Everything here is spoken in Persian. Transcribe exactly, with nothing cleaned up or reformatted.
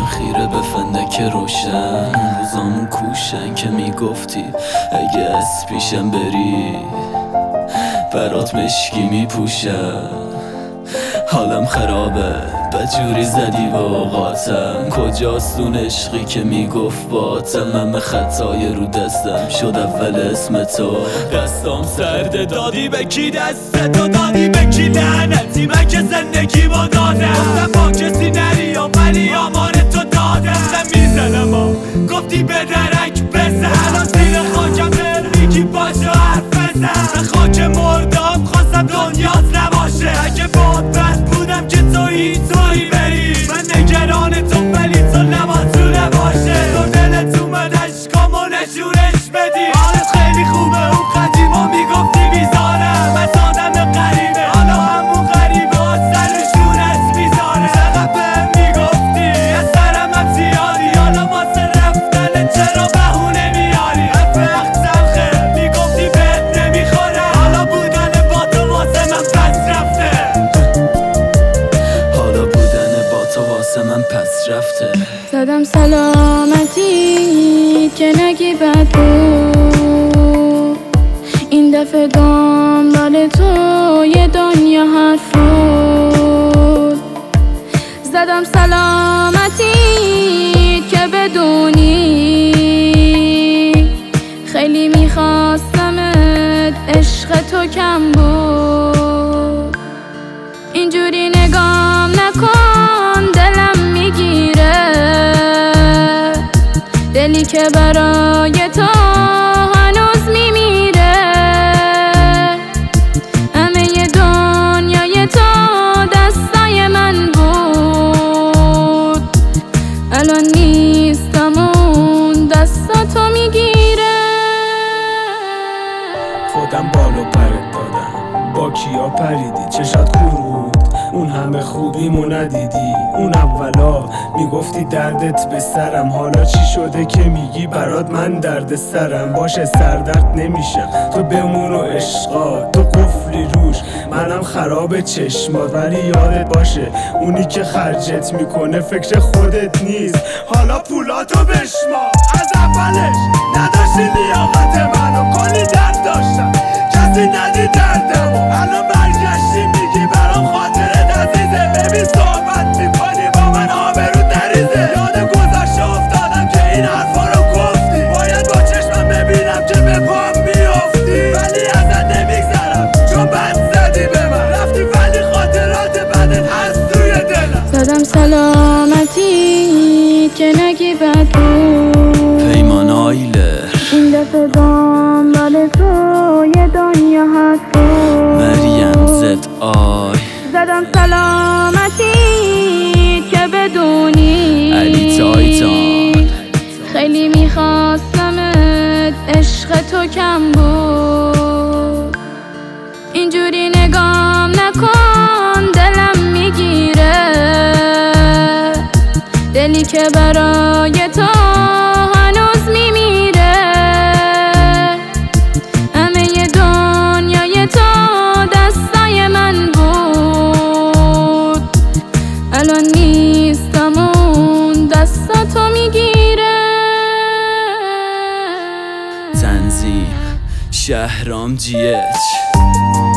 خیره به فندک روشن، روزامون کوشن که میگفتی اگه از پیشم بری برات مشکی میپوشم. حالم خرابه بجوری زدی با اوقاتم، کجاست اون عشقی که میگفت باطل؟ من خطای رو دستم شد اول اسم تو، دستام سرده دادی به کی دستتو دادی به کی؟ لعنتی من که زندگی با دادم، گفتم با کسی نری یا ولی آمار تو دادم. دستم میزنم و گفتی به درک بزن، الان زیر خاکم میگی باشه حرف بزن. به خاک مردام خواستم دنیات نباشه، اگه باد بد بودم که تویی تویی بری. من نگران تو ولی تو نباید تو نباشه، تو دلت اومد عشقامو نشونش بدی. حالت خیلی خوبه اون قدیما میگفتی بیزارم، از آدم غریبه حالا همون غریبه ها سرشونت میذاره. فقط بهم میگفتی از سرم هم زیادی، حالا واسه رفتن چرا بهونه میاری؟ از وقت سلخه میگفتی بهت نمیخوره، حالا بودن با تو واسه من پس رفته. حالا بودن با تو واسه من پس رفته. زدم سلامتی که نگی بد بود، این دفعه دنبال تو یه دنیا حرف بود. زدم سلامتی که بدونی خیلی میخواستمت، عشق تو کم بود. اینجوری نگام نکن دلم میگیره، دلی که برای تو هنوز میمیره. همه دنیای تو دستای من بود، الان نیستم اون دستا تو میگیره. خودم بالو پرت دادم، با کیا پریدی چشات کورود، اون همه خوبیمو ندیدی. اون اولا میگفتی دردت به سرم، حالا چی شده که میگی برات من درد سرم؟ باشه سردرد نمیشم، تو بمون و عشقا تو قفلی روش، منم خراب چشمات. ولی یادت باشه اونی که خرجت میکنه فکر خودت نیست. حالا پولاتو بشما، از اولش نداشتی لیاقت منو، کلی درد داشتم کسی ندید دردمو، الان برگشتی میگی برام خاطرت عزیزه. ببین صحبت میکنی با من آبرو نریزه، یاد گذشته افتادم که این حرفا رو گفتی. باید با چشمم ببینم که به پام میافتی، ولی ازت نمیگذرم چون بد زدی به من، رفتی ولی خاطرات بدت هست توی دلم. زدم سلامتی که نگی بد بود، پیمان آیلر این دفعه دنبال تو یه دنیا حرف بود. مریم زد آی زدم سلامتی که بدونی علی تایتان خیلی میخواستمت، عشق تو کم بود. اینجوری نگام نکن دلم میگیره، دلی که برای تو هنوز میمیره. همه دنیای تو دستای من بود، الان نیستم اون دستا تو میگیره. تنظیم شهرام جی اچ